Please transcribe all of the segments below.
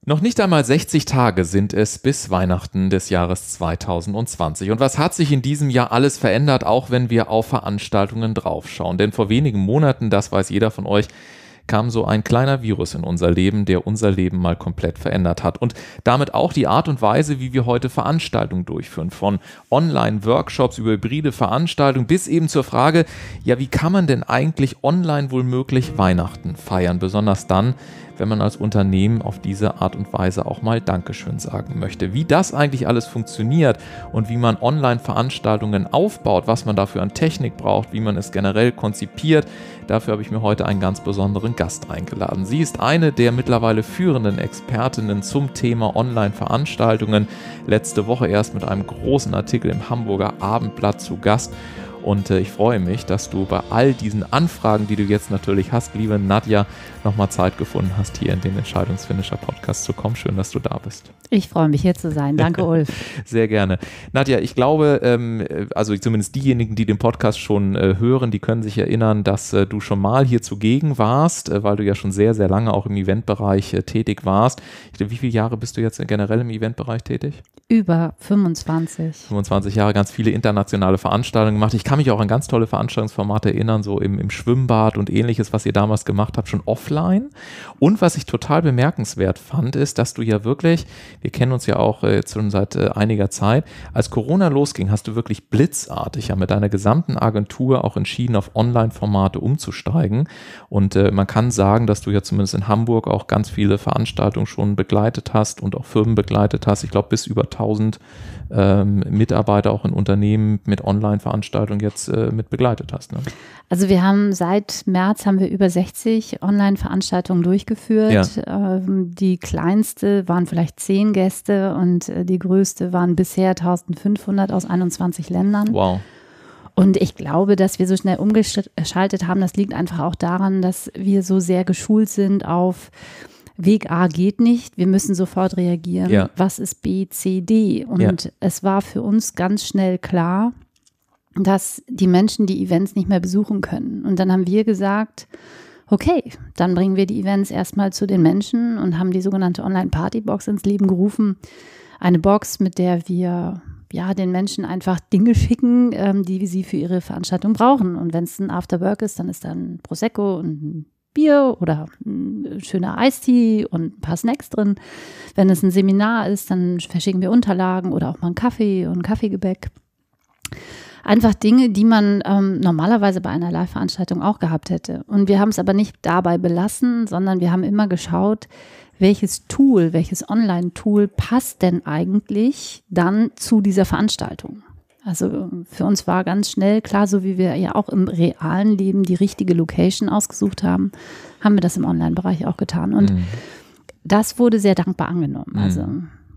Noch nicht einmal 60 Tage sind es bis Weihnachten des Jahres 2020. Und was hat sich in diesem Jahr alles verändert, auch wenn wir auf Veranstaltungen draufschauen? Denn vor wenigen Monaten, das weiß jeder von euch, kam so ein kleiner Virus in unser Leben, der unser Leben mal komplett verändert hat. Und damit auch die Art und Weise, wie wir heute Veranstaltungen durchführen. Von Online-Workshops über hybride Veranstaltungen bis eben zur Frage, ja, wie kann man denn eigentlich online wohl möglich Weihnachten feiern? Besonders dann, wenn man als Unternehmen auf diese Art und Weise auch mal Dankeschön sagen möchte. Wie das eigentlich alles funktioniert und wie man Online-Veranstaltungen aufbaut, was man dafür an Technik braucht, wie man es generell konzipiert, dafür habe ich mir heute einen ganz besonderen Gast eingeladen. Sie ist eine der mittlerweile führenden Expertinnen zum Thema Online-Veranstaltungen. Letzte Woche erst mit einem großen Artikel im Hamburger Abendblatt zu Gast. Und ich freue mich, dass du bei all diesen Anfragen, die du jetzt natürlich hast, liebe Nadja, nochmal Zeit gefunden hast, hier in den Entscheidungsfinisher-Podcast zu kommen. Schön, dass du da bist. Ich freue mich, hier zu sein. Danke, Ulf. Sehr gerne. Nadja, ich glaube, also zumindest diejenigen, die den Podcast schon hören, die können sich erinnern, dass du schon mal hier zugegen warst, weil du ja schon sehr, sehr lange auch im Eventbereich tätig warst. Wie viele Jahre bist du jetzt generell im Eventbereich tätig? Über 25. 25 Jahre, ganz viele internationale Veranstaltungen gemacht. Ich kann mich auch an ganz tolle Veranstaltungsformate erinnern, so im Schwimmbad und ähnliches, was ihr damals gemacht habt, schon offline. Und was ich total bemerkenswert fand, ist, dass du ja wirklich, wir kennen uns ja auch jetzt schon seit einiger Zeit, als Corona losging, hast du wirklich blitzartig ja mit deiner gesamten Agentur auch entschieden, auf Online-Formate umzusteigen. Und man kann sagen, dass du ja zumindest in Hamburg auch ganz viele Veranstaltungen schon begleitet hast und auch Firmen begleitet hast. Ich glaube, bis über 1000 Mitarbeiter auch in Unternehmen mit Online-Veranstaltungen jetzt mit begleitet hast. Ne? Also wir haben seit März über 60 Online-Veranstaltungen durchgeführt. Ja. Die kleinste waren vielleicht 10 Gäste und die größte waren bisher 1500 aus 21 Ländern. Wow. Und ich glaube, dass wir so schnell umgeschaltet haben, das liegt einfach auch daran, dass wir so sehr geschult sind auf Weg A geht nicht, wir müssen sofort reagieren. Ja. Was ist B, C, D? Und es war für uns ganz schnell klar, dass die Menschen die Events nicht mehr besuchen können. Und dann haben wir gesagt, okay, dann bringen wir die Events erstmal zu den Menschen und haben die sogenannte Online-Party-Box ins Leben gerufen. Eine Box, mit der wir den Menschen einfach Dinge schicken, die sie für ihre Veranstaltung brauchen. Und wenn es ein Afterwork ist, dann ist da ein Prosecco und ein Bier oder ein schöner Eistee und ein paar Snacks drin. Wenn es ein Seminar ist, dann verschicken wir Unterlagen oder auch mal einen Kaffee und ein Kaffeegebäck. Einfach Dinge, die man normalerweise bei einer Live-Veranstaltung auch gehabt hätte. Und wir haben es aber nicht dabei belassen, sondern wir haben immer geschaut, welches Online-Tool passt denn eigentlich dann zu dieser Veranstaltung. Also für uns war ganz schnell klar, so wie wir ja auch im realen Leben die richtige Location ausgesucht haben, haben wir das im Online-Bereich auch getan. Und das wurde sehr dankbar angenommen. Also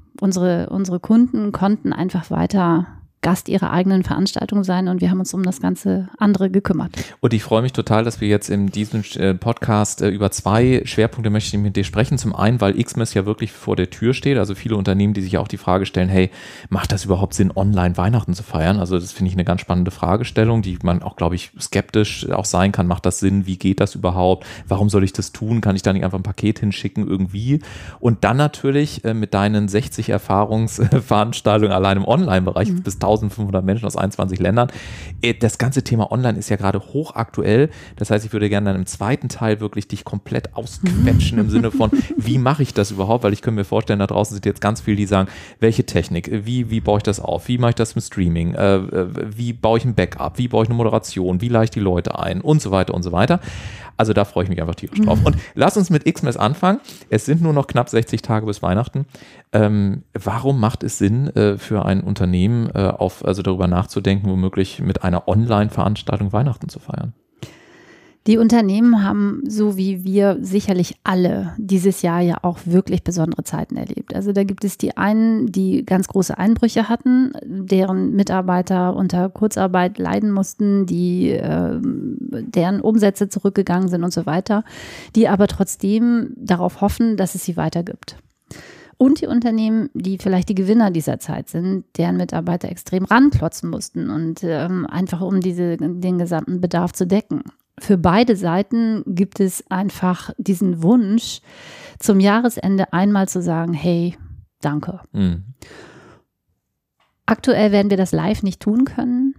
unsere Kunden konnten einfach weiter Gast ihrer eigenen Veranstaltung sein und wir haben uns um das ganze andere gekümmert. Und ich freue mich total, dass wir jetzt in diesem Podcast über 2 Schwerpunkte möchte ich mit dir sprechen. Zum einen, weil Xmas ja wirklich vor der Tür steht, also viele Unternehmen, die sich auch die Frage stellen, hey, macht das überhaupt Sinn, online Weihnachten zu feiern? Also das finde ich eine ganz spannende Fragestellung, die man auch, glaube ich, skeptisch auch sein kann. Macht das Sinn? Wie geht das überhaupt? Warum soll ich das tun? Kann ich da nicht einfach ein Paket hinschicken irgendwie? Und dann natürlich mit deinen 60 Erfahrungsveranstaltungen allein im Online-Bereich bis 1500 Menschen aus 21 Ländern. Das ganze Thema Online ist ja gerade hochaktuell. Das heißt, ich würde gerne dann im zweiten Teil wirklich dich komplett ausquetschen im Sinne von, wie mache ich das überhaupt? Weil ich könnte mir vorstellen, da draußen sind jetzt ganz viele, die sagen, welche Technik, wie baue ich das auf? Wie mache ich das mit Streaming? Wie baue ich ein Backup? Wie baue ich eine Moderation? Wie leite ich die Leute ein? Und so weiter und so weiter. Also da freue ich mich einfach tierisch drauf. Und lass uns mit Xmas anfangen. Es sind nur noch knapp 60 Tage bis Weihnachten. Warum macht es Sinn für ein Unternehmen, also darüber nachzudenken, womöglich mit einer Online-Veranstaltung Weihnachten zu feiern? Die Unternehmen haben, so wie wir sicherlich alle, dieses Jahr ja auch wirklich besondere Zeiten erlebt. Also da gibt es die einen, die ganz große Einbrüche hatten, deren Mitarbeiter unter Kurzarbeit leiden mussten, deren Umsätze zurückgegangen sind und so weiter, die aber trotzdem darauf hoffen, dass es sie weiter gibt. Und die Unternehmen, die vielleicht die Gewinner dieser Zeit sind, deren Mitarbeiter extrem ranklotzen mussten und einfach um den gesamten Bedarf zu decken. Für beide Seiten gibt es einfach diesen Wunsch zum Jahresende einmal zu sagen, hey, danke. Aktuell werden wir das live nicht tun können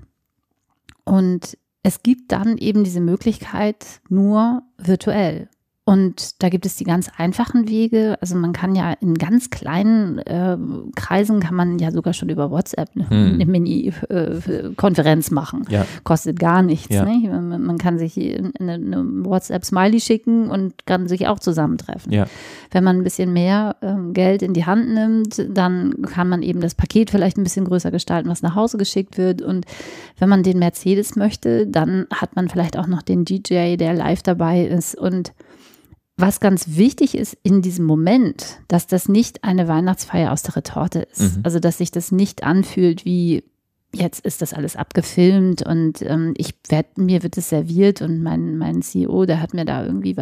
und es gibt dann eben diese Möglichkeit nur virtuell. Und da gibt es die ganz einfachen Wege. Also man kann ja in ganz kleinen Kreisen kann man ja sogar schon über WhatsApp eine Mini-Konferenz machen. Ja. Kostet gar nichts. Ja. Ne? Man kann sich eine WhatsApp-Smiley schicken und kann sich auch zusammentreffen. Ja. Wenn man ein bisschen mehr Geld in die Hand nimmt, dann kann man eben das Paket vielleicht ein bisschen größer gestalten, was nach Hause geschickt wird. Und wenn man den Mercedes möchte, dann hat man vielleicht auch noch den DJ, der live dabei ist. Und was ganz wichtig ist in diesem Moment, dass das nicht eine Weihnachtsfeier aus der Retorte ist. Also, dass sich das nicht anfühlt wie, jetzt ist das alles abgefilmt und mir wird es serviert und mein CEO, der hat mir da irgendwie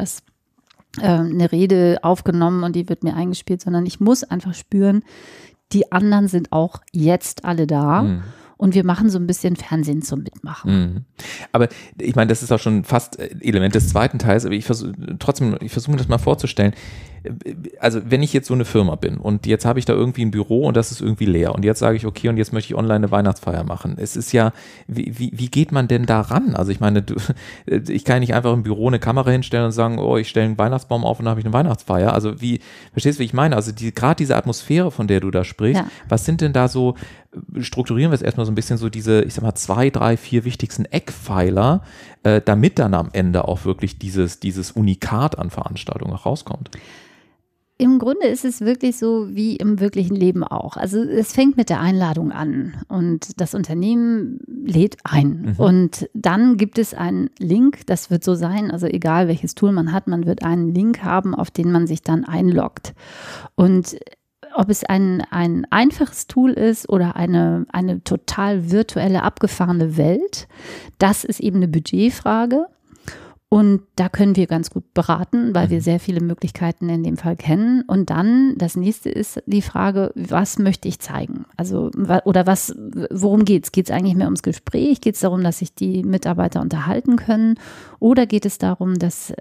eine Rede aufgenommen und die wird mir eingespielt, sondern ich muss einfach spüren, die anderen sind auch jetzt alle da. Und wir machen so ein bisschen Fernsehen zum Mitmachen. Aber ich meine, das ist auch schon fast Element des zweiten Teils, aber ich versuche mir das mal vorzustellen. Also wenn ich jetzt so eine Firma bin und jetzt habe ich da irgendwie ein Büro und das ist irgendwie leer und jetzt sage ich, okay, und jetzt möchte ich online eine Weihnachtsfeier machen. Es ist ja, wie geht man denn da ran? Also ich meine, ich kann nicht einfach im Büro eine Kamera hinstellen und sagen, oh, ich stelle einen Weihnachtsbaum auf und dann habe ich eine Weihnachtsfeier. Also verstehst du, wie ich meine? Also gerade diese Atmosphäre, von der du da sprichst, was sind denn da so, strukturieren wir es erstmal so ein bisschen so diese, ich sag mal, 2, 3, 4 wichtigsten Eckpfeiler, damit dann am Ende auch wirklich dieses Unikat an Veranstaltungen rauskommt? Im Grunde ist es wirklich so wie im wirklichen Leben auch. Also es fängt mit der Einladung an und das Unternehmen lädt ein. Und dann gibt es einen Link, das wird so sein, also egal welches Tool man hat, man wird einen Link haben, auf den man sich dann einloggt. Und ob es ein einfaches Tool ist oder eine total virtuelle, abgefahrene Welt, das ist eben eine Budgetfrage. Und da können wir ganz gut beraten, weil wir sehr viele Möglichkeiten in dem Fall kennen. Und dann, das nächste ist die Frage, was möchte ich zeigen? Also, oder worum geht's? Geht es eigentlich mehr ums Gespräch? Geht es darum, dass sich die Mitarbeiter unterhalten können? Oder geht es darum, dass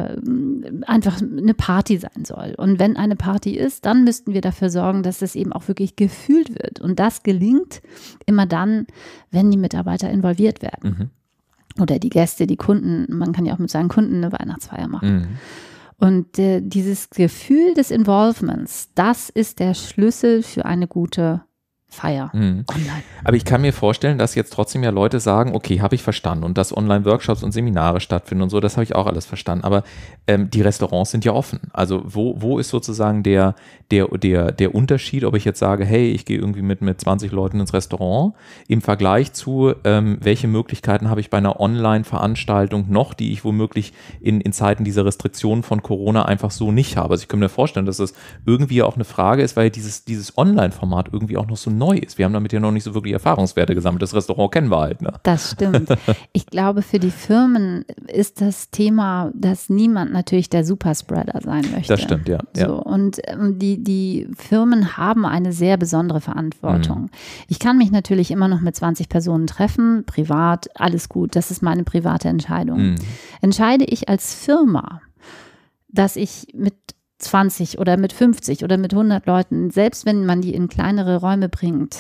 einfach eine Party sein soll? Und wenn eine Party ist, dann müssten wir dafür sorgen, dass es eben auch wirklich gefühlt wird. Und das gelingt immer dann, wenn die Mitarbeiter involviert werden. Oder die Gäste, die Kunden, man kann ja auch mit seinen Kunden eine Weihnachtsfeier machen. Und dieses Gefühl des Involvements, das ist der Schlüssel für eine gute Feier online. Aber ich kann mir vorstellen, dass jetzt trotzdem ja Leute sagen, okay, habe ich verstanden und dass Online-Workshops und Seminare stattfinden und so, das habe ich auch alles verstanden, aber die Restaurants sind ja offen. Also wo ist sozusagen der Unterschied, ob ich jetzt sage, hey, ich gehe irgendwie mit 20 Leuten ins Restaurant, im Vergleich zu, welche Möglichkeiten habe ich bei einer Online-Veranstaltung noch, die ich womöglich in Zeiten dieser Restriktionen von Corona einfach so nicht habe. Also ich kann mir vorstellen, dass das irgendwie auch eine Frage ist, weil dieses Online-Format irgendwie auch noch so neu ist. Wir haben damit ja noch nicht so wirklich Erfahrungswerte gesammelt. Das Restaurant kennen wir halt. Ne? Das stimmt. Ich glaube, für die Firmen ist das Thema, dass niemand natürlich der Superspreader sein möchte. Das stimmt, ja. So, und die Firmen haben eine sehr besondere Verantwortung. Ich kann mich natürlich immer noch mit 20 Personen treffen, privat, alles gut. Das ist meine private Entscheidung. Entscheide ich als Firma, dass ich mit 20 oder mit 50 oder mit 100 Leuten, selbst wenn man die in kleinere Räume bringt,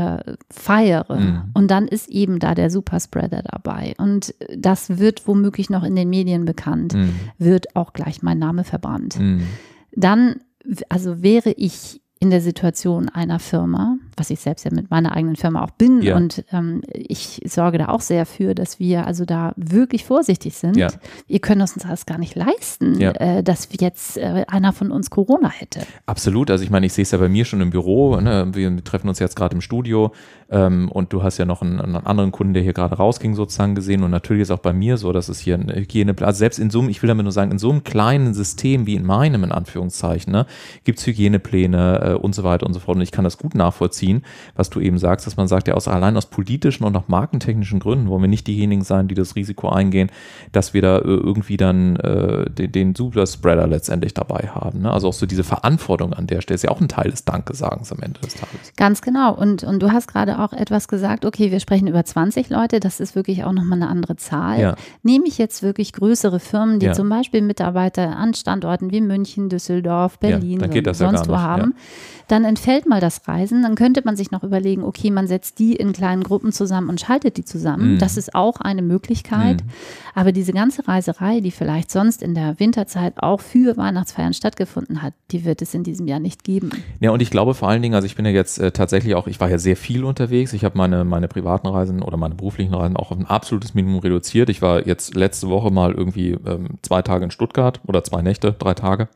feiere. Und dann ist eben da der Superspreader dabei. Und das wird womöglich noch in den Medien bekannt, wird auch gleich mein Name verbrannt. Dann, also wäre ich in der Situation einer Firma, was ich selbst ja mit meiner eigenen Firma auch bin, und ich sorge da auch sehr für, dass wir also da wirklich vorsichtig sind. Wir können uns das gar nicht leisten, dass jetzt einer von uns Corona hätte. Absolut, also ich meine, ich sehe es ja bei mir schon im Büro, ne? Wir treffen uns jetzt gerade im Studio und du hast ja noch einen anderen Kunden, der hier gerade rausging sozusagen gesehen, und natürlich ist auch bei mir so, dass es hier eine Hygieneplan, also selbst in so einem, ich will damit nur sagen, in so einem kleinen System wie in meinem, in Anführungszeichen, ne, gibt es Hygienepläne und so weiter und so fort, und ich kann das gut nachvollziehen, nachvollziehen, was du eben sagst, dass man sagt, ja, allein aus politischen und auch markentechnischen Gründen wollen wir nicht diejenigen sein, die das Risiko eingehen, dass wir da irgendwie dann den Superspreader letztendlich dabei haben. Ne? Also auch so diese Verantwortung an der Stelle ist ja auch ein Teil des Dankesagens am Ende des Tages. Ganz genau. Und du hast gerade auch etwas gesagt, okay, wir sprechen über 20 Leute, das ist wirklich auch nochmal eine andere Zahl. Ja. Nehme ich jetzt wirklich größere Firmen, die zum Beispiel Mitarbeiter an Standorten wie München, Düsseldorf, Berlin, sonst wo haben, dann entfällt mal das Reisen, dann könnte man sich noch überlegen, okay, man setzt die in kleinen Gruppen zusammen und schaltet die zusammen. Das ist auch eine Möglichkeit. Aber diese ganze Reiserei, die vielleicht sonst in der Winterzeit auch für Weihnachtsfeiern stattgefunden hat, die wird es in diesem Jahr nicht geben. Ja, und ich glaube vor allen Dingen, also ich bin ja jetzt tatsächlich auch, ich war ja sehr viel unterwegs. Ich habe meine privaten Reisen oder meine beruflichen Reisen auch auf ein absolutes Minimum reduziert. Ich war jetzt letzte Woche mal irgendwie 2 Tage in Stuttgart oder 2 Nächte, 3 Tage.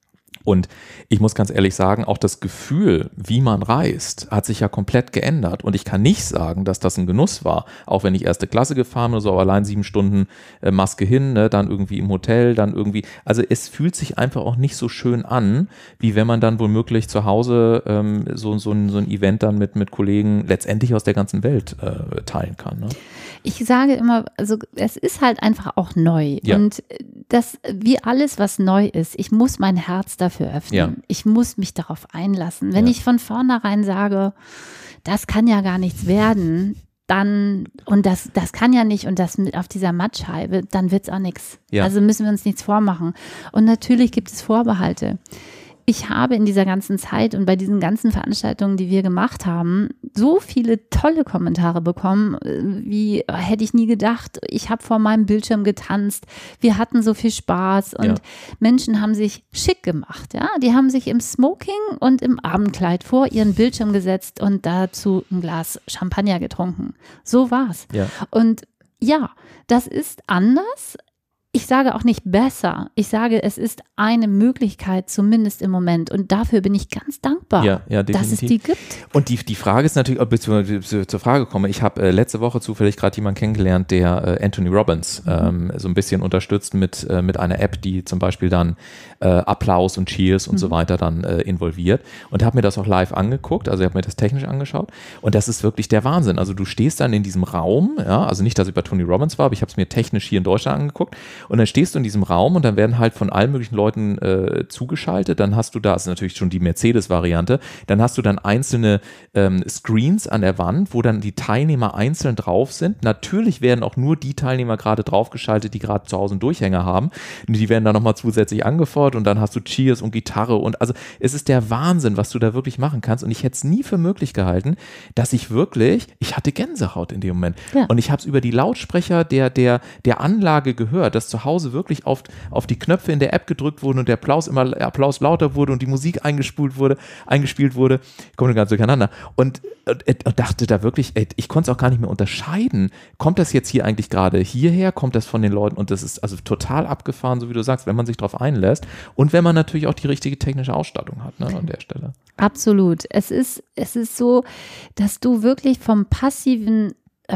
Und ich muss ganz ehrlich sagen, auch das Gefühl, wie man reist, hat sich ja komplett geändert. Und ich kann nicht sagen, dass das ein Genuss war, auch wenn ich erste Klasse gefahren bin oder so, aber allein 7 Stunden Maske hin, ne, dann irgendwie im Hotel, dann irgendwie, also es fühlt sich einfach auch nicht so schön an, wie wenn man dann womöglich zu Hause so ein Event dann mit Kollegen letztendlich aus der ganzen Welt teilen kann. Ne? Ich sage immer, also es ist halt einfach auch neu. Ja. Und das, wie alles, was neu ist, ich muss mein Herz dafür öffnen. Ja. Ich muss mich darauf einlassen. Wenn ich von vornherein sage, das kann ja gar nichts werden, dann, und das kann ja nicht, und das mit auf dieser Mattscheibe, dann wird es auch nichts. Ja. Also müssen wir uns nichts vormachen. Und natürlich gibt es Vorbehalte. Ich habe in dieser ganzen Zeit und bei diesen ganzen Veranstaltungen, die wir gemacht haben, so viele tolle Kommentare bekommen, wie hätte ich nie gedacht, ich habe vor meinem Bildschirm getanzt, wir hatten so viel Spaß und Menschen haben sich schick gemacht, ja, die haben sich im Smoking und im Abendkleid vor ihren Bildschirm gesetzt und dazu ein Glas Champagner getrunken. So war's. Ja. Und ja, das ist anders. Ich sage auch nicht besser. Ich sage, es ist eine Möglichkeit, zumindest im Moment. Und dafür bin ich ganz dankbar, dass es die gibt. Und die Frage ist natürlich, ob ich zur Frage komme. Ich habe letzte Woche zufällig gerade jemanden kennengelernt, der Anthony Robbins so ein bisschen unterstützt mit einer App, die zum Beispiel dann Applaus und Cheers und so weiter dann involviert. Und habe mir das auch live angeguckt. Also ich habe mir das technisch angeschaut. Und das ist wirklich der Wahnsinn. Also du stehst dann in diesem Raum, ja, also nicht, dass ich bei Tony Robbins war, aber ich habe es mir technisch hier in Deutschland angeguckt. Und dann stehst du in diesem Raum und dann werden halt von allen möglichen Leuten zugeschaltet. Dann hast du da, das ist natürlich schon die Mercedes-Variante, dann hast du dann einzelne Screens an der Wand, wo dann die Teilnehmer einzeln drauf sind. Natürlich werden auch nur die Teilnehmer gerade draufgeschaltet, die gerade zu Hause einen Durchhänger haben. Und die werden dann nochmal zusätzlich angefordert und dann hast du Cheers und Gitarre und also es ist der Wahnsinn, was du da wirklich machen kannst. Und ich hätte es nie für möglich gehalten, dass ich hatte Gänsehaut in dem Moment. Ja. Und ich habe es über die Lautsprecher der Anlage gehört, dass zu Hause wirklich auf die Knöpfe in der App gedrückt wurden und der Applaus lauter wurde und die Musik eingespielt wurde, kommt ganz durcheinander. Und dachte da wirklich, ich konnte es auch gar nicht mehr unterscheiden. Kommt das jetzt hier eigentlich gerade hierher? Kommt das von den Leuten? Und das ist also total abgefahren, so wie du sagst, wenn man sich darauf einlässt und wenn man natürlich auch die richtige technische Ausstattung hat, ne, an der Stelle. Absolut. Es ist so, dass du wirklich vom passiven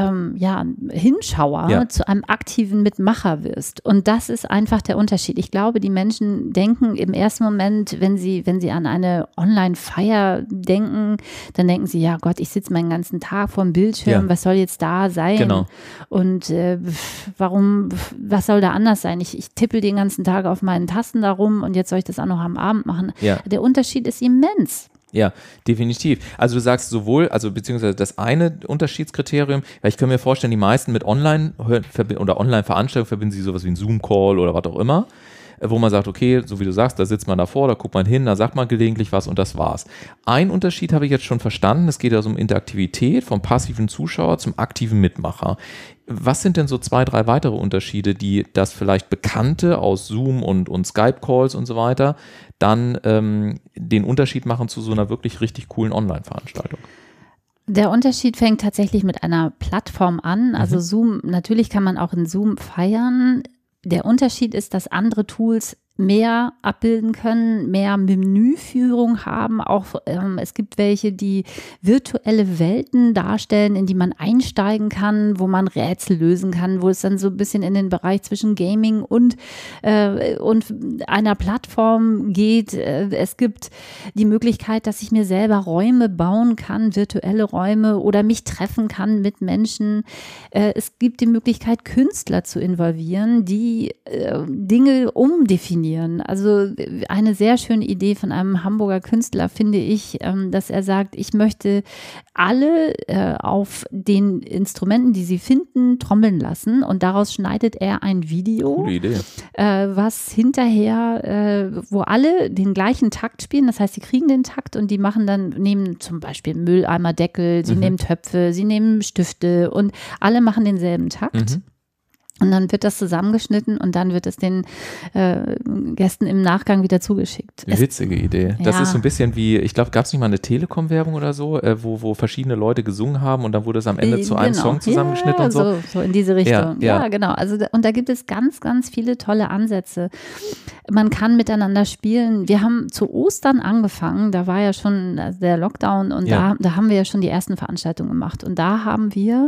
Hinschauer zu einem aktiven Mitmacher wirst. Und das ist einfach der Unterschied. Ich glaube, die Menschen denken im ersten Moment, wenn sie an eine Online-Feier denken, dann denken sie, ja Gott, ich sitze meinen ganzen Tag vor dem Bildschirm, was soll jetzt da sein? Genau. Und was soll da anders sein? Ich tippe den ganzen Tag auf meinen Tasten da rum und jetzt soll ich das auch noch am Abend machen. Ja. Der Unterschied ist immens. Ja, definitiv. Also du sagst sowohl, also beziehungsweise das eine Unterschiedskriterium, weil ich kann mir vorstellen, die meisten mit Online- oder Online-Veranstaltungen verbinden sie sowas wie einen Zoom-Call oder was auch immer, wo man sagt, okay, so wie du sagst, da sitzt man davor, da guckt man hin, da sagt man gelegentlich was und das war's. Ein Unterschied habe ich jetzt schon verstanden, es geht also um Interaktivität vom passiven Zuschauer zum aktiven Mitmacher. Was sind denn so 2, 3 weitere Unterschiede, die das vielleicht Bekannte aus Zoom und Skype-Calls und so weiter dann den Unterschied machen zu so einer wirklich richtig coolen Online-Veranstaltung? Der Unterschied fängt tatsächlich mit einer Plattform an. Also Zoom, natürlich kann man auch in Zoom feiern. Der Unterschied ist, dass andere Tools mehr abbilden können, mehr Menüführung haben. Auch es gibt welche, die virtuelle Welten darstellen, in die man einsteigen kann, wo man Rätsel lösen kann, wo es dann so ein bisschen in den Bereich zwischen Gaming und einer Plattform geht. Es gibt die Möglichkeit, dass ich mir selber Räume bauen kann, virtuelle Räume, oder mich treffen kann mit Menschen. Es gibt die Möglichkeit, Künstler zu involvieren, die Dinge umdefinieren. Also eine sehr schöne Idee von einem Hamburger Künstler finde ich, dass er sagt, ich möchte alle auf den Instrumenten, die sie finden, trommeln lassen, und daraus schneidet er ein Video. Coole Idee. Was hinterher, wo alle den gleichen Takt spielen, das heißt, sie kriegen den Takt und die nehmen zum Beispiel Mülleimerdeckel, sie nehmen Töpfe, sie nehmen Stifte und alle machen denselben Takt. Und dann wird das zusammengeschnitten und dann wird es den Gästen im Nachgang wieder zugeschickt. Witzige Idee. Das ist so ein bisschen wie, ich glaube, gab es nicht mal eine Telekom-Werbung oder so, wo verschiedene Leute gesungen haben und dann wurde es am Ende zu einem Song zusammengeschnitten und so. So in diese Richtung. Ja, genau. Also, und da gibt es ganz, ganz viele tolle Ansätze. Man kann miteinander spielen. Wir haben zu Ostern angefangen, da war ja schon der Lockdown und da haben wir ja schon die ersten Veranstaltungen gemacht. Und da haben wir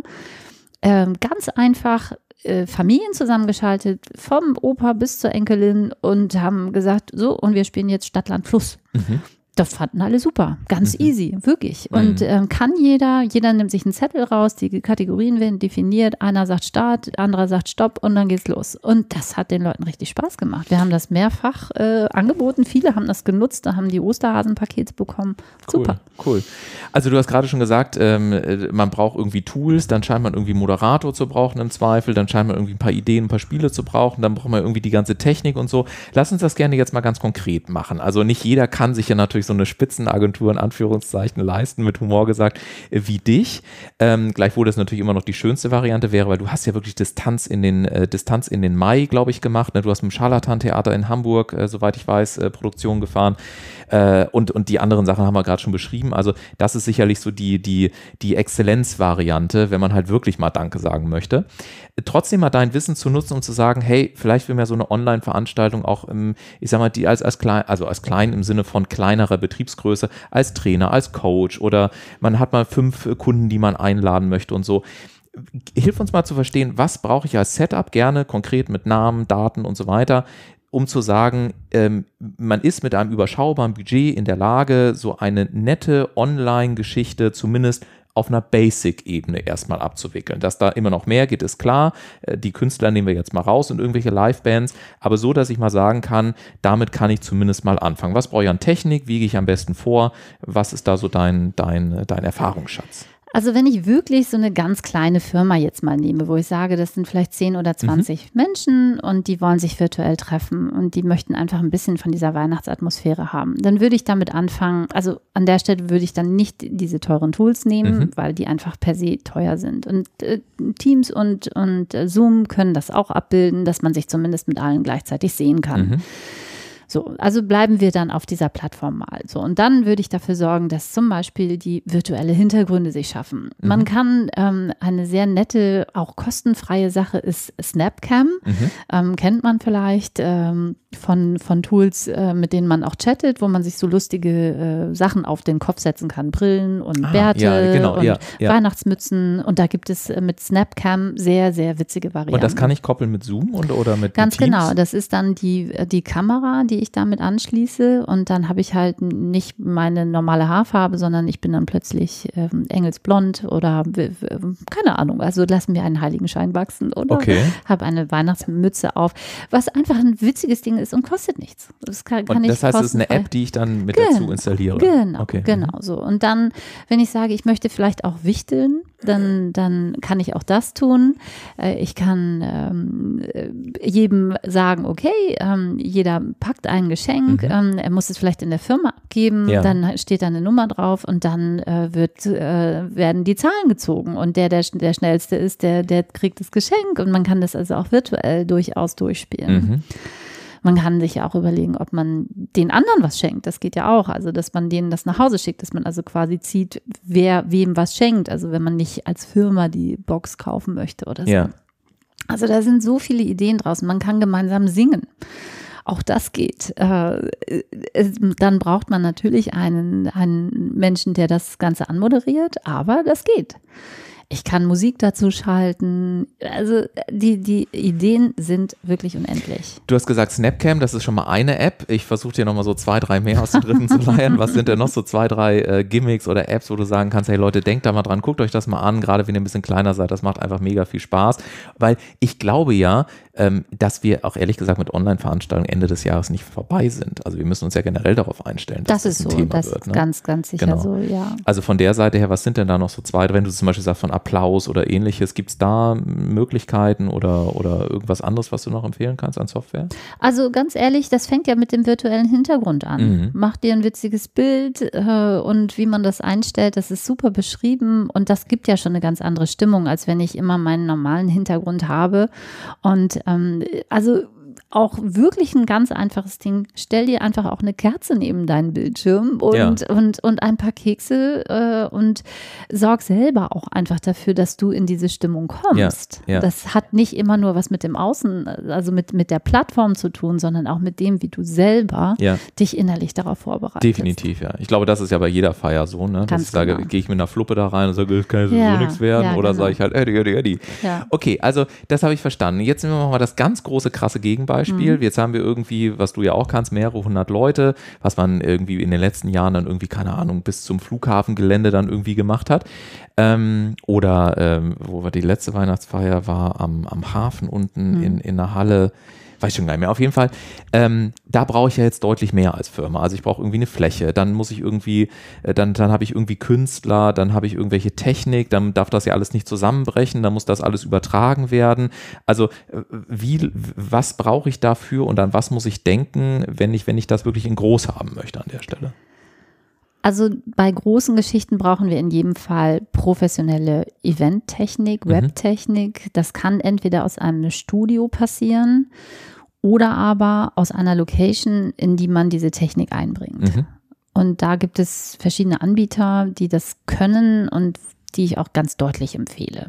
ganz einfach Familien zusammengeschaltet, vom Opa bis zur Enkelin, und haben gesagt, so, und wir spielen jetzt Stadt, Land, Fluss. Das fanden alle super, ganz easy, wirklich. Und kann jeder nimmt sich einen Zettel raus, die Kategorien werden definiert, einer sagt Start, anderer sagt Stopp und dann geht's los. Und das hat den Leuten richtig Spaß gemacht. Wir haben das mehrfach angeboten, viele haben das genutzt, da haben die Osterhasenpakete bekommen. Super. Cool. Also du hast gerade schon gesagt, man braucht irgendwie Tools, dann scheint man irgendwie einen Moderator zu brauchen im Zweifel, dann scheint man irgendwie ein paar Ideen, ein paar Spiele zu brauchen, dann braucht man irgendwie die ganze Technik und so. Lass uns das gerne jetzt mal ganz konkret machen. Also nicht jeder kann sich ja natürlich so eine Spitzenagentur in Anführungszeichen leisten, mit Humor gesagt, wie dich. Gleichwohl das natürlich immer noch die schönste Variante wäre, weil du hast ja wirklich Distanz in den Mai, glaube ich, gemacht. Ne? Du hast mit dem Scharlatan-Theater in Hamburg, soweit ich weiß, Produktion gefahren. Und die anderen Sachen haben wir gerade schon beschrieben. Also das ist sicherlich so die Exzellenzvariante, wenn man halt wirklich mal Danke sagen möchte. Trotzdem mal dein Wissen zu nutzen, um zu sagen, hey, vielleicht will mir so eine Online-Veranstaltung auch, ich sag mal, die als klein im Sinne von kleinerer Betriebsgröße, als Trainer, als Coach, oder man hat mal 5 Kunden, die man einladen möchte und so. Hilf uns mal zu verstehen, was brauche ich als Setup, gerne konkret mit Namen, Daten und so weiter, um zu sagen, man ist mit einem überschaubaren Budget in der Lage, so eine nette Online-Geschichte zumindest auf einer Basic-Ebene erstmal abzuwickeln. Dass da immer noch mehr geht, ist klar. Die Künstler nehmen wir jetzt mal raus und irgendwelche Live-Bands, aber so, dass ich mal sagen kann, damit kann ich zumindest mal anfangen. Was brauche ich an Technik? Wie gehe ich am besten vor? Was ist da so dein Erfahrungsschatz? Also wenn ich wirklich so eine ganz kleine Firma jetzt mal nehme, wo ich sage, das sind vielleicht 10 oder 20 Menschen und die wollen sich virtuell treffen und die möchten einfach ein bisschen von dieser Weihnachtsatmosphäre haben, dann würde ich damit anfangen, also an der Stelle würde ich dann nicht diese teuren Tools nehmen, weil die einfach per se teuer sind. Und Teams und Zoom können das auch abbilden, dass man sich zumindest mit allen gleichzeitig sehen kann. So, also bleiben wir dann auf dieser Plattform mal. So, und dann würde ich dafür sorgen, dass zum Beispiel die virtuelle Hintergründe sich schaffen. Man kann eine sehr nette, auch kostenfreie Sache ist Snapcam. Kennt man vielleicht von Tools, mit denen man auch chattet, wo man sich so lustige Sachen auf den Kopf setzen kann. Brillen und Bärte und Weihnachtsmützen. Und da gibt es mit Snapcam sehr, sehr witzige Varianten. Und das kann ich koppeln mit Zoom oder mit Ganz Teams? Genau, das ist dann die Kamera, die ich damit anschließe, und dann habe ich halt nicht meine normale Haarfarbe, sondern ich bin dann plötzlich engelsblond oder keine Ahnung, also lassen wir einen Heiligenschein wachsen oder habe eine Weihnachtsmütze auf, was einfach ein witziges Ding ist und kostet nichts. Das kann und ich das heißt, es ist eine App, die ich dann mit dazu installiere? Genau so. Und dann, wenn ich sage, ich möchte vielleicht auch wichteln, dann kann ich auch das tun. Ich kann jedem sagen, okay, jeder packt ein Geschenk, er muss es vielleicht in der Firma abgeben, dann steht da eine Nummer drauf und dann werden die Zahlen gezogen und der schnellste ist, der kriegt das Geschenk, und man kann das also auch virtuell durchaus durchspielen. Man kann sich ja auch überlegen, ob man den anderen was schenkt. Das geht ja auch. Also, dass man denen das nach Hause schickt, dass man also quasi zieht, wer wem was schenkt. Also, wenn man nicht als Firma die Box kaufen möchte oder so. Ja. Also, da sind so viele Ideen draußen. Man kann gemeinsam singen. Auch das geht. Dann braucht man natürlich einen Menschen, der das Ganze anmoderiert, aber das geht. Ich kann Musik dazu schalten. Also die Ideen sind wirklich unendlich. Du hast gesagt Snapcam, das ist schon mal eine App. Ich versuche dir nochmal so 2, 3 mehr aus dem dritten zu leiern. Was sind denn noch so 2, 3 Gimmicks oder Apps, wo du sagen kannst, hey Leute, denkt da mal dran, guckt euch das mal an, gerade wenn ihr ein bisschen kleiner seid, das macht einfach mega viel Spaß. Weil ich glaube ja, dass wir auch ehrlich gesagt mit Online-Veranstaltungen Ende des Jahres nicht vorbei sind. Also wir müssen uns ja generell darauf einstellen, dass das ein Thema das wird. Das ist ganz, ganz sicher so, ja. Also von der Seite her, was sind denn da noch so 2, wenn du zum Beispiel sagst von Applaus oder ähnliches, gibt es da Möglichkeiten oder irgendwas anderes, was du noch empfehlen kannst an Software? Also ganz ehrlich, das fängt ja mit dem virtuellen Hintergrund an. Mach dir ein witziges Bild und wie man das einstellt, das ist super beschrieben und das gibt ja schon eine ganz andere Stimmung, als wenn ich immer meinen normalen Hintergrund habe. Und also auch wirklich ein ganz einfaches Ding. Stell dir einfach auch eine Kerze neben deinen Bildschirm und ein paar Kekse und sorg selber auch einfach dafür, dass du in diese Stimmung kommst. Ja. Das hat nicht immer nur was mit dem Außen, also mit der Plattform zu tun, sondern auch mit dem, wie du selber dich innerlich darauf vorbereitest. Definitiv, ja. Ich glaube, das ist ja bei jeder Feier so, ne? Dass ich sage, gehe ich mit einer Fluppe da rein und sage, das kann so nichts werden oder sage ich halt, Eddie. Ja. Okay, also das habe ich verstanden. Jetzt nehmen wir mal das ganz große, krasse Gegenbeispiel. Jetzt haben wir irgendwie, was du ja auch kannst, mehrere hundert Leute, was man irgendwie in den letzten Jahren dann irgendwie, keine Ahnung, bis zum Flughafengelände dann irgendwie gemacht hat. Wo war die letzte Weihnachtsfeier, war am Hafen unten in der Halle. Weiß schon gar nicht mehr. Auf jeden Fall, da brauche ich ja jetzt deutlich mehr als Firma. Also ich brauche irgendwie eine Fläche, dann muss ich irgendwie, dann habe ich irgendwie Künstler, dann habe ich irgendwelche Technik, dann darf das ja alles nicht zusammenbrechen, dann muss das alles übertragen werden. Also was brauche ich dafür und an was muss ich denken, wenn ich das wirklich in groß haben möchte an der Stelle? Also bei großen Geschichten brauchen wir in jedem Fall professionelle Eventtechnik, Webtechnik. Das kann entweder aus einem Studio passieren oder aber aus einer Location, in die man diese Technik einbringt. Und da gibt es verschiedene Anbieter, die das können und die ich auch ganz deutlich empfehle.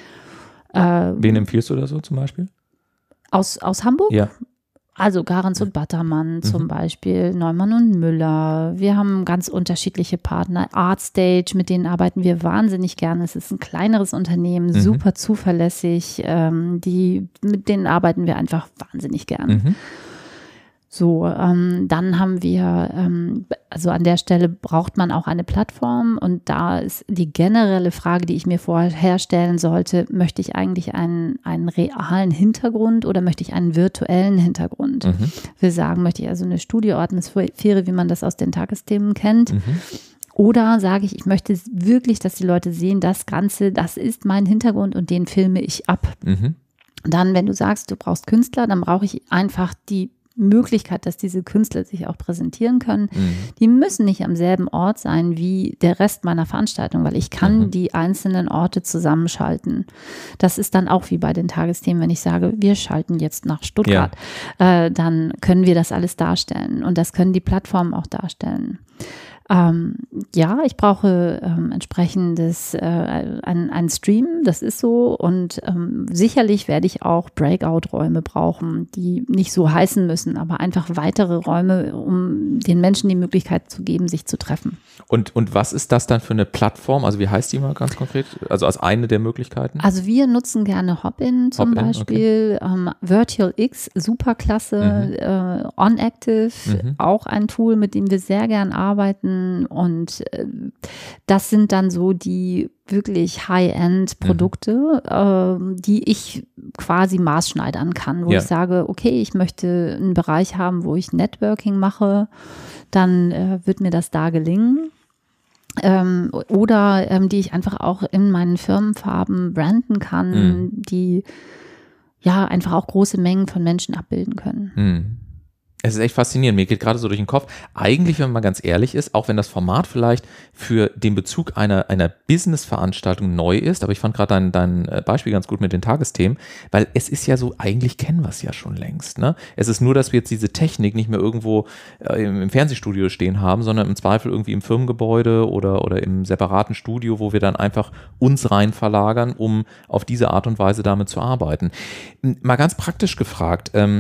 Wen empfiehlst du da so zum Beispiel? Aus Hamburg? Ja. Also Garens und Battermann zum Beispiel, Neumann und Müller. Wir haben ganz unterschiedliche Partner. Artstage, mit denen arbeiten wir wahnsinnig gerne. Es ist ein kleineres Unternehmen, super zuverlässig. Mit denen arbeiten wir einfach wahnsinnig gerne. So, dann haben wir, also an der Stelle braucht man auch eine Plattform und da ist die generelle Frage, die ich mir vorher stellen sollte, möchte ich eigentlich einen realen Hintergrund oder möchte ich einen virtuellen Hintergrund? Wir sagen, möchte ich also eine Studioatmosphäre, wie man das aus den Tagesthemen kennt? Oder sage ich möchte wirklich, dass die Leute sehen, das Ganze, das ist mein Hintergrund und den filme ich ab. Dann, wenn du sagst, du brauchst Künstler, dann brauche ich einfach die Möglichkeit, dass diese Künstler sich auch präsentieren können. Die müssen nicht am selben Ort sein wie der Rest meiner Veranstaltung, weil ich kann die einzelnen Orte zusammenschalten. Das ist dann auch wie bei den Tagesthemen, wenn ich sage, wir schalten jetzt nach Stuttgart, dann können wir das alles darstellen und das können die Plattformen auch darstellen. Ich brauche entsprechendes ein Stream, das ist so und sicherlich werde ich auch Breakout-Räume brauchen, die nicht so heißen müssen, aber einfach weitere Räume, um den Menschen die Möglichkeit zu geben, sich zu treffen. Und was ist das dann für eine Plattform? Also wie heißt die mal ganz konkret? Also als eine der Möglichkeiten? Also wir nutzen gerne Hopin zum Beispiel, Virtual X, superklasse, OnActive, auch ein Tool, mit dem wir sehr gern arbeiten. Und das sind dann so die wirklich High-End-Produkte, die ich quasi maßschneidern kann, wo ich sage, okay, ich möchte einen Bereich haben, wo ich Networking mache, dann wird mir das da gelingen. Oder die ich einfach auch in meinen Firmenfarben branden kann, die einfach auch große Mengen von Menschen abbilden können. Es ist echt faszinierend, mir geht gerade so durch den Kopf, eigentlich, wenn man mal ganz ehrlich ist, auch wenn das Format vielleicht für den Bezug einer Business-Veranstaltung neu ist, aber ich fand gerade dein Beispiel ganz gut mit den Tagesthemen, weil es ist ja so, eigentlich kennen wir es ja schon längst, ne? Es ist nur, dass wir jetzt diese Technik nicht mehr irgendwo im Fernsehstudio stehen haben, sondern im Zweifel irgendwie im Firmengebäude oder im separaten Studio, wo wir dann einfach uns rein verlagern, um auf diese Art und Weise damit zu arbeiten. Mal ganz praktisch gefragt,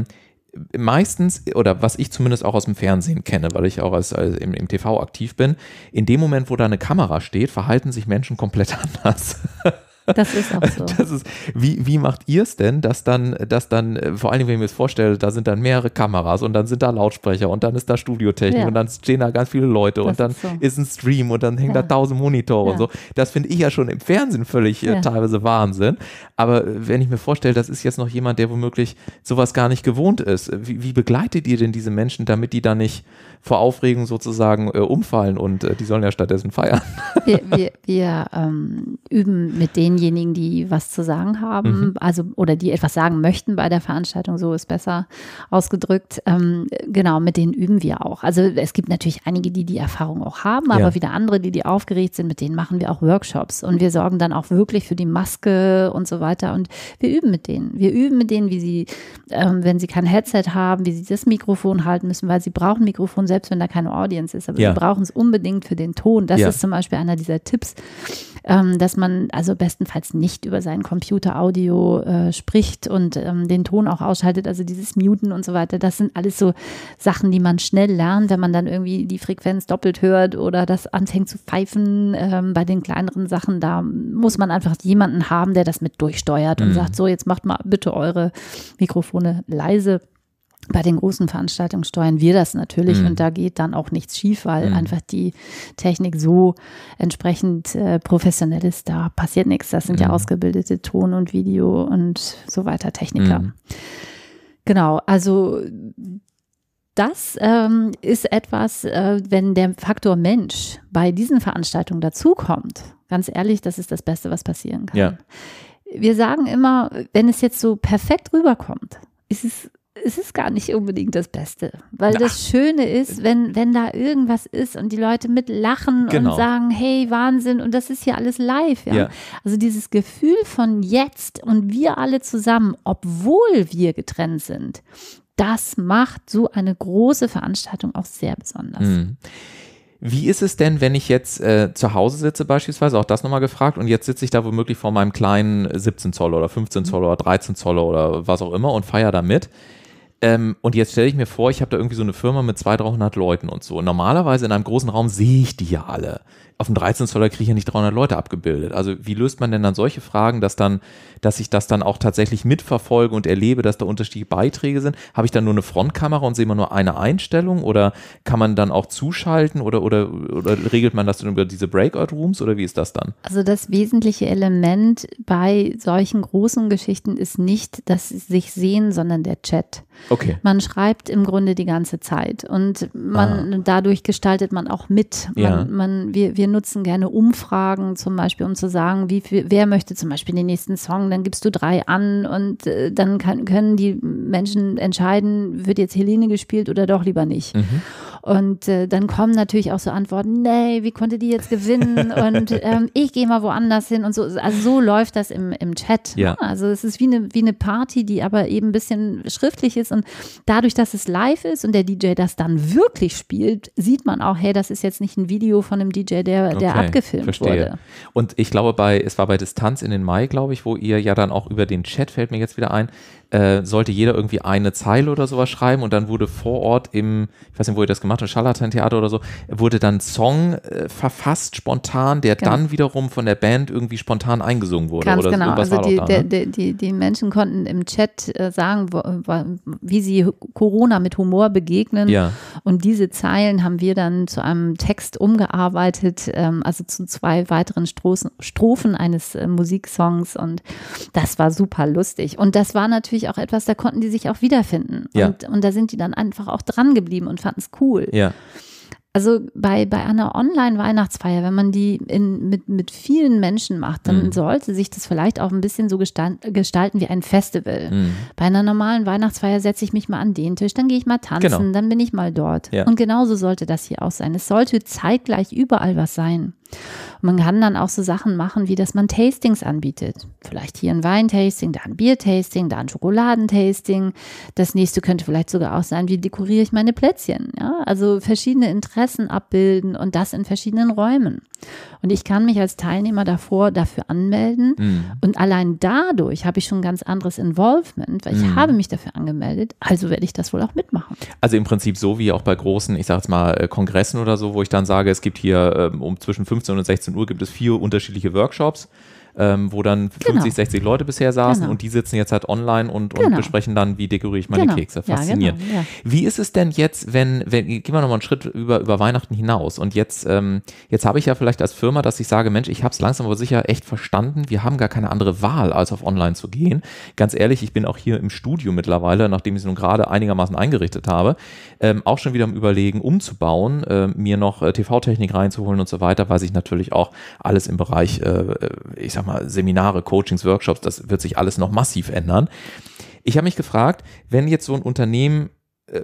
meistens, oder was ich zumindest auch aus dem Fernsehen kenne, weil ich auch im TV aktiv bin, in dem Moment, wo da eine Kamera steht, verhalten sich Menschen komplett anders. Das ist auch so. Wie macht ihr es denn, dass dann, vor allen Dingen, wenn ich mir das vorstelle, da sind dann mehrere Kameras und dann sind da Lautsprecher und dann ist da Studiotechnik und dann stehen da ganz viele Leute und dann ist ein Stream und dann hängen da 1000 Monitore und so. Das finde ich ja schon im Fernsehen völlig teilweise Wahnsinn. Aber wenn ich mir vorstelle, das ist jetzt noch jemand, der womöglich sowas gar nicht gewohnt ist. Wie begleitet ihr denn diese Menschen, damit die da nicht vor Aufregung sozusagen umfallen und die sollen ja stattdessen feiern? Wir üben mit denjenigen, die was zu sagen haben, also oder die etwas sagen möchten bei der Veranstaltung, so ist besser ausgedrückt. Genau, mit denen üben wir auch. Also es gibt natürlich einige, die Erfahrung auch haben, aber wieder andere, die aufgeregt sind, mit denen machen wir auch Workshops und wir sorgen dann auch wirklich für die Maske und so weiter und wir üben mit denen. Wir üben mit denen, wie sie, wenn sie kein Headset haben, wie sie das Mikrofon halten müssen, weil sie brauchen Mikrofon, selbst wenn da keine Audience ist, aber sie brauchen es unbedingt für den Ton. Das ist zum Beispiel einer dieser Tipps, dass man also bestenfalls nicht über seinen Computer-Audio spricht und den Ton auch ausschaltet, also dieses Muten und so weiter. Das sind alles so Sachen, die man schnell lernt, wenn man dann irgendwie die Frequenz doppelt hört oder das anfängt zu pfeifen. Bei den kleineren Sachen, da muss man einfach jemanden haben, der das mit durchsteuert und sagt, so jetzt macht mal bitte eure Mikrofone leise. Bei den großen Veranstaltungen steuern wir das natürlich und da geht dann auch nichts schief, weil einfach die Technik so entsprechend professionell ist, da passiert nichts. Das sind ja ausgebildete Ton- und Video- und so weiter Techniker. Genau, also das ist etwas, wenn der Faktor Mensch bei diesen Veranstaltungen dazukommt, ganz ehrlich, das ist das Beste, was passieren kann. Ja. Wir sagen immer, wenn es jetzt so perfekt rüberkommt, ist es gar nicht unbedingt das Beste, weil das Schöne ist, wenn da irgendwas ist und die Leute mitlachen und sagen, hey, Wahnsinn, und das ist ja alles live. Ja? Also dieses Gefühl von jetzt und wir alle zusammen, obwohl wir getrennt sind, das macht so eine große Veranstaltung auch sehr besonders. Wie ist es denn, wenn ich jetzt zu Hause sitze beispielsweise, auch das nochmal gefragt, und jetzt sitze ich da womöglich vor meinem kleinen 17 Zoll oder 15 Zoll oder 13 Zoll oder was auch immer und feiere da mit. Und jetzt stelle ich mir vor, ich habe da irgendwie so eine Firma mit 200-300 Leuten und so. Und normalerweise in einem großen Raum sehe ich die ja alle. Auf dem 13 Zoller kriege ich ja nicht 300 Leute abgebildet. Also wie löst man denn dann solche Fragen, dass ich das dann auch tatsächlich mitverfolge und erlebe, dass da unterschiedliche Beiträge sind? Habe ich dann nur eine Frontkamera und sehe immer nur eine Einstellung oder kann man dann auch zuschalten oder regelt man das dann über diese Breakout-Rooms oder wie ist das dann? Also das wesentliche Element bei solchen großen Geschichten ist nicht das sich sehen, sondern der Chat. Okay. Man schreibt im Grunde die ganze Zeit und dadurch gestaltet man auch mit. Wir nutzen gerne Umfragen zum Beispiel, um zu sagen, wer möchte zum Beispiel den nächsten Song, dann gibst du 3 an und dann können die Menschen entscheiden, wird jetzt Helene gespielt oder doch lieber nicht. Und dann kommen natürlich auch so Antworten, nee, wie konnte die jetzt gewinnen und ich gehe mal woanders hin und so. Also so läuft das im Chat. Ja. Also es ist wie eine Party, die aber eben ein bisschen schriftlich ist und dadurch, dass es live ist und der DJ das dann wirklich spielt, sieht man auch, hey, das ist jetzt nicht ein Video von einem DJ, der abgefilmt wurde. Und ich glaube, es war bei Distanz in den Mai, glaube ich, wo ihr ja dann auch über den Chat, fällt mir jetzt wieder ein, sollte jeder irgendwie eine Zeile oder sowas schreiben und dann wurde vor Ort ich weiß nicht, wo ihr das gemacht habt, Scharlatan-Theater oder so, wurde dann ein Song verfasst spontan, der dann wiederum von der Band irgendwie spontan eingesungen wurde. Ganz oder genau, also die Menschen konnten im Chat sagen, wie sie Corona mit Humor begegnen und diese Zeilen haben wir dann zu einem Text umgearbeitet, also zu 2 weiteren Strophen eines Musiksongs und das war super lustig und das war natürlich auch etwas, da konnten die sich auch wiederfinden und da sind die dann einfach auch dran geblieben und fanden es cool. Ja. Also bei einer Online-Weihnachtsfeier, wenn man die mit vielen Menschen macht, dann sollte sich das vielleicht auch ein bisschen so gestalten wie ein Festival. Bei einer normalen Weihnachtsfeier setze ich mich mal an den Tisch, dann gehe ich mal tanzen, dann bin ich mal dort. Und genauso sollte das hier auch sein. Es sollte zeitgleich überall was sein. Und man kann dann auch so Sachen machen, wie dass man Tastings anbietet. Vielleicht hier ein Weintasting, da ein Biertasting, da ein Schokoladentasting. Das nächste könnte vielleicht sogar auch sein, wie dekoriere ich meine Plätzchen. Ja? Also verschiedene Interessen abbilden und das in verschiedenen Räumen. Und ich kann mich als Teilnehmer dafür anmelden und allein dadurch habe ich schon ein ganz anderes Involvement, weil ich habe mich dafür angemeldet, also werde ich das wohl auch mitmachen. Also im Prinzip so wie auch bei großen, ich sage jetzt mal Kongressen oder so, wo ich dann sage, es gibt hier zwischen 15 und 16 Uhr gibt es 4 unterschiedliche Workshops, wo dann 50, 60 Leute bisher saßen und die sitzen jetzt halt online und besprechen dann, wie dekoriere ich meine Kekse. Faszinierend. Ja. Wie ist es denn jetzt, wenn gehen wir nochmal einen Schritt über Weihnachten hinaus und jetzt habe ich ja vielleicht als Firma, dass ich sage, Mensch, ich habe es langsam aber sicher echt verstanden, wir haben gar keine andere Wahl, als auf online zu gehen. Ganz ehrlich, ich bin auch hier im Studio mittlerweile, nachdem ich es nun gerade einigermaßen eingerichtet habe, auch schon wieder am Überlegen, umzubauen, mir noch TV-Technik reinzuholen und so weiter, weil sich natürlich auch alles im Bereich, ich sag mal, Seminare, Coachings, Workshops, das wird sich alles noch massiv ändern. Ich habe mich gefragt, wenn jetzt so ein Unternehmen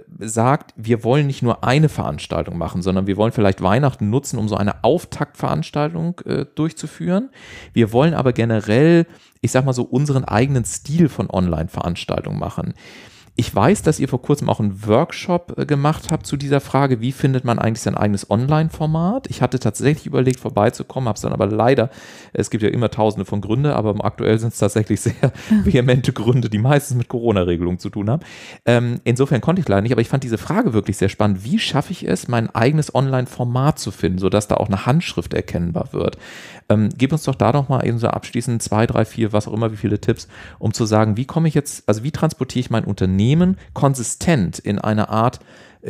sagt, wir wollen nicht nur eine Veranstaltung machen, sondern wir wollen vielleicht Weihnachten nutzen, um so eine Auftaktveranstaltung durchzuführen. Wir wollen aber generell, ich sag mal so, unseren eigenen Stil von Online-Veranstaltungen machen. Ich weiß, dass ihr vor kurzem auch einen Workshop gemacht habt zu dieser Frage, wie findet man eigentlich sein eigenes Online-Format? Ich hatte tatsächlich überlegt, vorbeizukommen, habe es dann aber leider, es gibt ja immer tausende von Gründen, aber aktuell sind es tatsächlich sehr vehemente Gründe, die meistens mit Corona-Regelungen zu tun haben. Insofern konnte ich leider nicht, aber ich fand diese Frage wirklich sehr spannend. Wie schaffe ich es, mein eigenes Online-Format zu finden, sodass da auch eine Handschrift erkennbar wird? Gib uns doch da noch mal eben so abschließend 2, 3, 4, was auch immer, wie viele Tipps, um zu sagen, wie komme ich jetzt, also wie transportiere ich mein Unternehmen konsistent in eine Art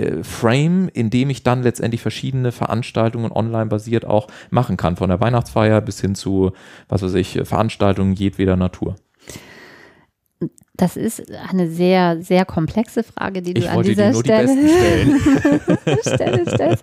Frame, in dem ich dann letztendlich verschiedene Veranstaltungen online basiert auch machen kann, von der Weihnachtsfeier bis hin zu, was weiß ich, Veranstaltungen jedweder Natur. Das ist eine sehr, sehr komplexe Frage, die du an dieser Stelle stellst.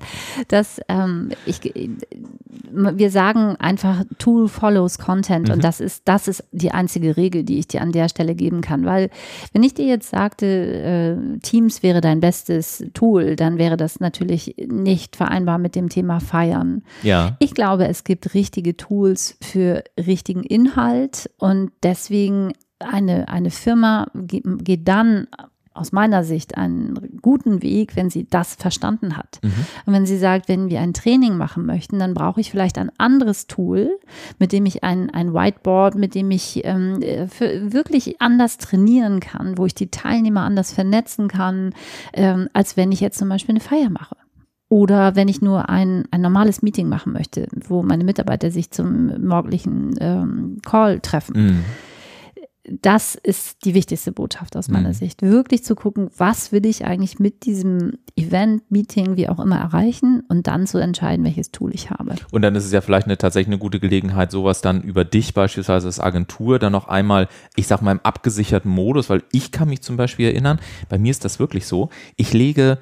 Wir sagen einfach, Tool follows Content und das ist die einzige Regel, die ich dir an der Stelle geben kann, weil wenn ich dir jetzt sagte, Teams wäre dein bestes Tool, dann wäre das natürlich nicht vereinbar mit dem Thema Feiern. Ja. Ich glaube, es gibt richtige Tools für richtigen Inhalt und deswegen eine Firma geht dann aus meiner Sicht einen guten Weg, wenn sie das verstanden hat. Und wenn sie sagt, wenn wir ein Training machen möchten, dann brauche ich vielleicht ein anderes Tool, mit dem ich ein Whiteboard, mit dem ich wirklich anders trainieren kann, wo ich die Teilnehmer anders vernetzen kann, als wenn ich jetzt zum Beispiel eine Feier mache. Oder wenn ich nur ein normales Meeting machen möchte, wo meine Mitarbeiter sich zum morgendlichen Call treffen. Das ist die wichtigste Botschaft aus meiner Sicht. Wirklich zu gucken, was will ich eigentlich mit diesem Event, Meeting, wie auch immer erreichen und dann zu entscheiden, welches Tool ich habe. Und dann ist es ja vielleicht tatsächlich eine gute Gelegenheit, sowas dann über dich beispielsweise als Agentur dann noch einmal, ich sag mal im abgesicherten Modus, weil ich kann mich zum Beispiel erinnern, bei mir ist das wirklich so, ich lege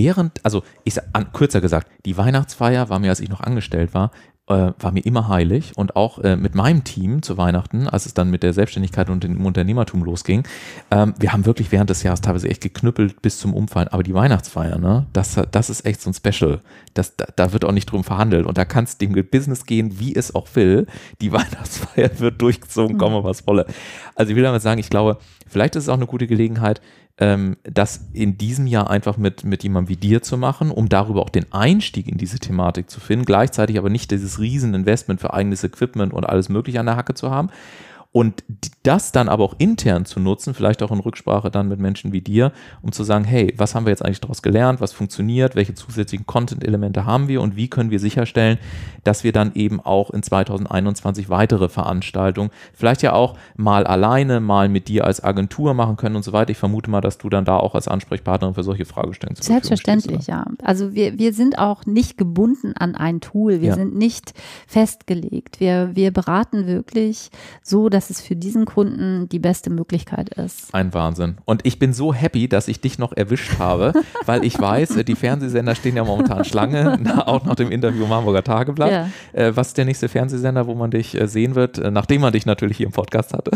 kürzer gesagt, die Weihnachtsfeier war mir, als ich noch angestellt war mir immer heilig und auch mit meinem Team zu Weihnachten, als es dann mit der Selbstständigkeit und dem Unternehmertum losging, wir haben wirklich während des Jahres teilweise echt geknüppelt bis zum Umfallen, aber die Weihnachtsfeier, ne, das ist echt so ein Special, da wird auch nicht drum verhandelt und da kann es dem Business gehen, wie es auch will, die Weihnachtsfeier wird durchgezogen, komme was wolle. Also ich will damit sagen, ich glaube, vielleicht ist es auch eine gute Gelegenheit, das in diesem Jahr einfach mit jemandem wie dir zu machen, um darüber auch den Einstieg in diese Thematik zu finden, gleichzeitig aber nicht dieses riesen Investment für eigenes Equipment und alles mögliche an der Hacke zu haben. Und das dann aber auch intern zu nutzen, vielleicht auch in Rücksprache dann mit Menschen wie dir, um zu sagen, hey, was haben wir jetzt eigentlich daraus gelernt, was funktioniert, welche zusätzlichen Content-Elemente haben wir und wie können wir sicherstellen, dass wir dann eben auch in 2021 weitere Veranstaltungen, vielleicht ja auch mal alleine, mal mit dir als Agentur machen können und so weiter. Ich vermute mal, dass du dann da auch als Ansprechpartnerin für solche Fragestellungen zur Verfügung stehst. Selbstverständlich, ja. Also wir sind auch nicht gebunden an ein Tool, wir sind nicht festgelegt. Wir beraten wirklich so, dass dass es für diesen Kunden die beste Möglichkeit ist. Ein Wahnsinn. Und ich bin so happy, dass ich dich noch erwischt habe, weil ich weiß, die Fernsehsender stehen ja momentan Schlange, auch nach dem Interview im Hamburger Tageblatt. Ja. Was ist der nächste Fernsehsender, wo man dich sehen wird, nachdem man dich natürlich hier im Podcast hatte?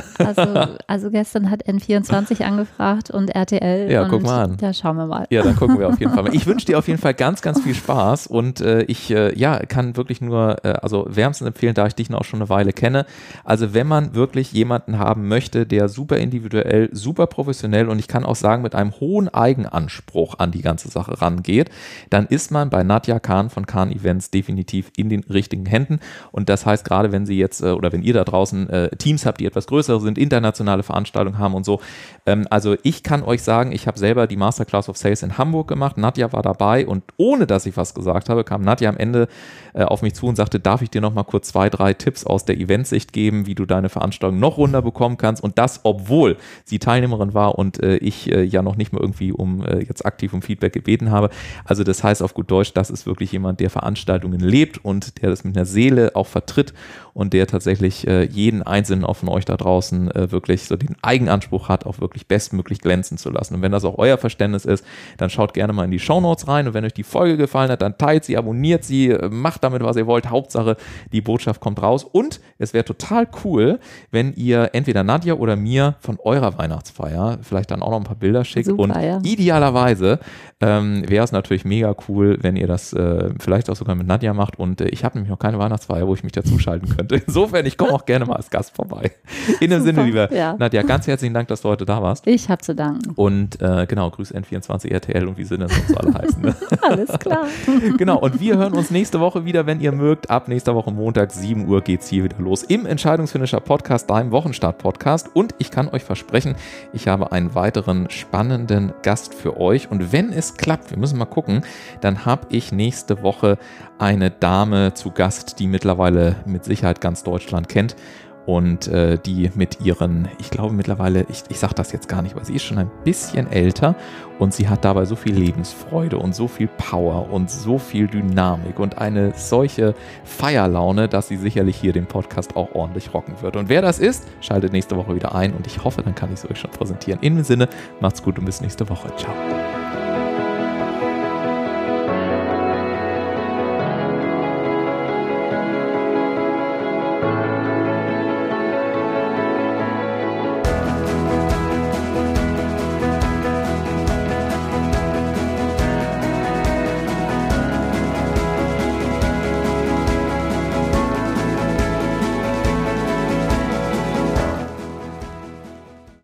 Also gestern hat N24 angefragt und RTL. Ja, und guck mal an. Da schauen wir mal. Ja, dann gucken wir auf jeden Fall mal. Ich wünsche dir auf jeden Fall ganz, ganz viel Spaß und ich kann wirklich nur, wärmstens empfehlen, da ich dich noch schon eine Weile kenne. Also wenn man wirklich jemanden haben möchte, der super individuell, super professionell und ich kann auch sagen, mit einem hohen Eigenanspruch an die ganze Sache rangeht, dann ist man bei Nadja Kahn von Kahn Events definitiv in den richtigen Händen. Und das heißt, gerade wenn Sie jetzt oder wenn ihr da draußen Teams habt, die etwas größer sind, internationale Veranstaltungen haben und so. Also ich kann euch sagen, ich habe selber die Masterclass of Sales in Hamburg gemacht. Nadja war dabei und ohne, dass ich was gesagt habe, kam Nadja am Ende auf mich zu und sagte, darf ich dir noch mal kurz 2, 3 Tipps aus der Eventsicht geben, wie du deine Veranstaltung noch runder bekommen kannst. Und das, obwohl sie Teilnehmerin war und ich ja noch nicht mal irgendwie jetzt aktiv um Feedback gebeten habe. Also das heißt auf gut Deutsch, das ist wirklich jemand, der Veranstaltungen lebt und der das mit einer Seele auch vertritt und der tatsächlich jeden einzelnen auch von euch da draußen wirklich so den Eigenanspruch hat, auch wirklich bestmöglich glänzen zu lassen. Und wenn das auch euer Verständnis ist, dann schaut gerne mal in die Shownotes rein und wenn euch die Folge gefallen hat, dann teilt sie, abonniert sie, macht damit, was ihr wollt. Hauptsache, die Botschaft kommt raus und es wäre total cool, wenn ihr entweder Nadja oder mir von eurer Weihnachtsfeier vielleicht dann auch noch ein paar Bilder schickt. Super, und idealerweise wäre es natürlich mega cool, wenn ihr das vielleicht auch sogar mit Nadja macht und ich habe nämlich noch keine Weihnachtsfeier, wo ich mich dazuschalten könnte. Insofern, ich komme auch gerne mal als Gast vorbei. In dem Sinne, lieber Nadja, ganz herzlichen Dank, dass du heute da warst. Ich habe zu danken. Und genau, Grüß N24, RTL und wie sie denn sonst alle heißen. Ne? Alles klar. Genau, und wir hören uns nächste Woche wieder, wenn ihr mögt. Ab nächster Woche Montag, 7 Uhr geht's hier wieder los im Entscheidungsfinisher Podcast, deinem Wochenstart-Podcast. Und ich kann euch versprechen, ich habe einen weiteren spannenden Gast für euch. Und wenn es klappt, wir müssen mal gucken, dann habe ich nächste Woche eine Dame zu Gast, die mittlerweile mit Sicherheit ganz Deutschland kennt. Und die mit ihren, ich glaube mittlerweile, ich sage das jetzt gar nicht, weil sie ist schon ein bisschen älter und sie hat dabei so viel Lebensfreude und so viel Power und so viel Dynamik und eine solche Feierlaune, dass sie sicherlich hier den Podcast auch ordentlich rocken wird. Und wer das ist, schaltet nächste Woche wieder ein und ich hoffe, dann kann ich es euch schon präsentieren. In dem Sinne, macht's gut und bis nächste Woche. Ciao.